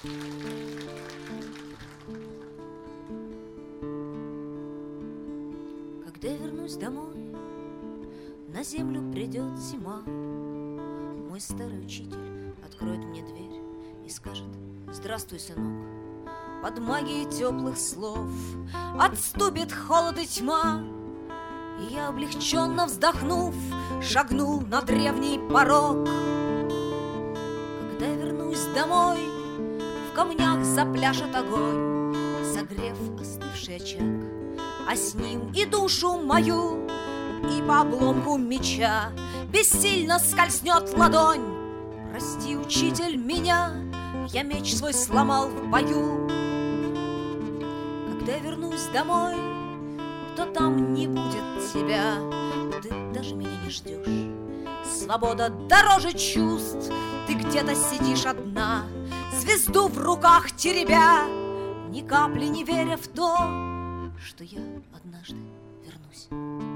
Когда я вернусь домой, на землю придет зима. Мой старый учитель откроет мне дверь и скажет: здравствуй, сынок. Под магией теплых слов отступит холод и тьма, и я, облегченно вздохнув, шагну на древний порог. Когда я вернусь домой, в камнях запляшет огонь, согрев остывший очаг, а с ним и душу мою, и по обломку меча бессильно скользнет ладонь. Прости, учитель, меня, я меч свой сломал в бою. Когда я вернусь домой, то там не будет тебя, ты даже меня не ждешь. Свобода дороже чувств, ты где-то сидишь одна, звезду в руках теребя, ни капли не веря в то, что я однажды вернусь.